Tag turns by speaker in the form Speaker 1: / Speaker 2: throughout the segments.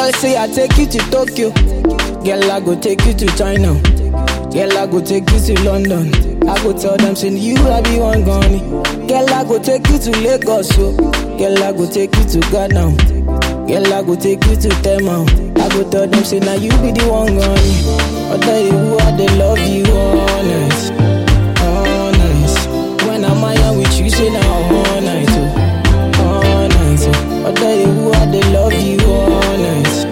Speaker 1: Girl say I take you to Tokyo. Girl I go take you to China. Girl I go take you to London. I go tell them say you I be one gone. Girl I go take you to Lagos. So. Girl I go take you to Ghana. Girl I go take you to Tema. I go tell them say now you be the one gone. I tell you who I they love you honest, honest. When I'm out with you say now all night, oh, all night. Oh. I tell you who I they love you honest,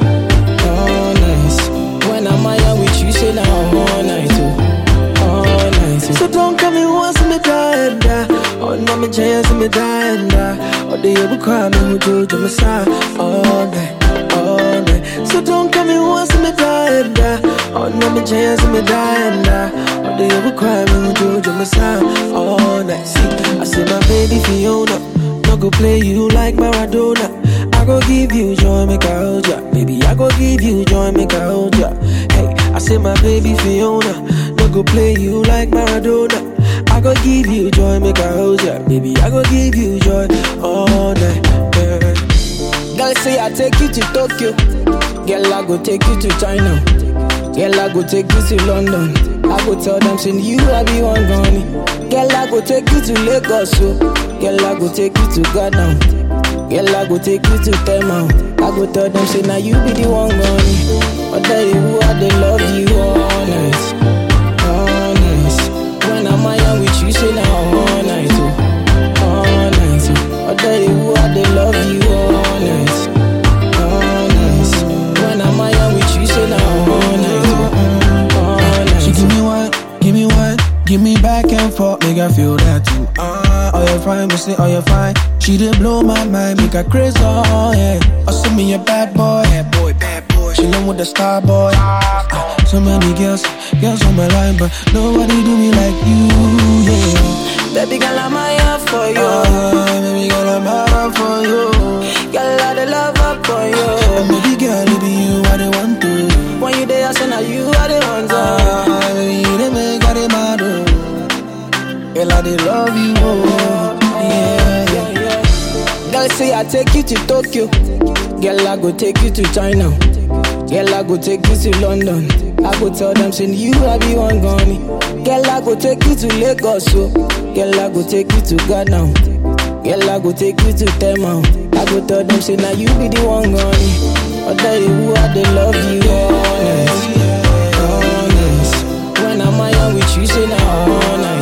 Speaker 1: honest. When I'm out with you say now all night, oh, all night. Oh.
Speaker 2: So don't come in once me die and die. Oh, no me chance me die and die. Oh, they ever cry me who do my side all night, all night. So don't come in once me die and die. Oh, no me chance me die and die. Oh, they ever cry me who do my side all night. See, I say my baby Fiona, no go play you like Maradona. I go give you joy, make I hold ya. Baby, I go give you joy, make I hold ya. Hey, I say my baby Fiona, no go play you like Maradona. I go give you joy, make I hold ya. Baby, I go give you joy all night. Yeah.
Speaker 1: Girl say I take you to Tokyo. Girl I go take you to China. Girl I go take you to London. I go tell them say you I be one gone. Girl I go take you to Lagos. So. Girl I go take you to Ghana. Girl I go take you to Tema. I go tell them say now you be the one gone. I tell you who I they love you honest, honest. When I'm out with you say now all night, oh, all night. Oh. I tell you who I they love you honest, honest. When I'm out with you say now all night, oh, all night.
Speaker 2: She give me one, give me back and forth, make I feel that too. Oh you fine, me say oh you fine. She did blow my mind, make her crazy, oh yeah. Oh send me a bad boy, bad boy, bad boy. She love with the star boy. So many girls on my line, but nobody do me like you, yeah.
Speaker 1: Baby girl I'm here for you.
Speaker 2: Baby girl I'm out for you.
Speaker 1: Girl I the love up for you.
Speaker 2: And baby girl it be you I the want to.
Speaker 1: When you there I say now you are the one to.
Speaker 2: Baby you the make I the mad, oh. Girl I the love you, oh. Yeah, yeah, yeah.
Speaker 1: Girl say I take you to Tokyo. Girl I go take you to China. Girl I go take you to London. I go tell them say you I be one gone. Girl I go take you to Lagos. So. Girl I go take you to Ghana. Girl I go take you to Tema. I go tell them say now you be the one gone. I tell you who I they love you honest, honest. When I'm out with you say now all night.